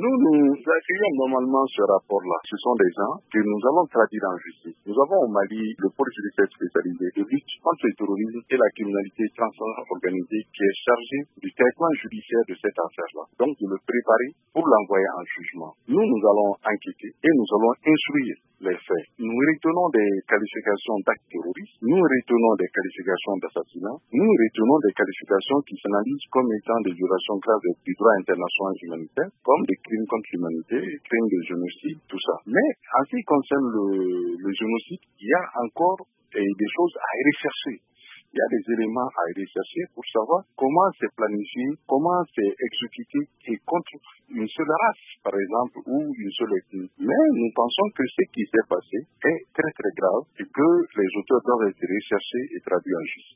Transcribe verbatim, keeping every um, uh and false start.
Nous, nous accueillons normalement ce rapport-là. Ce sont des gens que nous allons traduire en justice. Nous avons au Mali le pôle judiciaire spécialisé de lutte contre le terrorisme et la criminalité transnationale organisée qui est chargé du traitement judiciaire de cette affaire-là. Donc, de le préparer pour l'envoyer en jugement. Nous, nous allons enquêter et nous allons instruire les faits. Nous retenons des qualifications d'actes terroristes, nous retenons des qualifications d'assassinat, nous retenons des qualifications qui s'analysent comme étant des violations graves du droit international humanitaire, comme des crimes contre l'humanité, crimes de génocide, tout ça. Mais en ce qui concerne le, le génocide, il y a encore eh, des choses à rechercher. Il y a des éléments à rechercher pour savoir comment c'est planifié, comment c'est exécuté et contre une seule race, par exemple, ou une seule ethnie. Mais nous pensons que ce qui s'est passé est très très grave et que les auteurs doivent être recherchés et traduits en justice.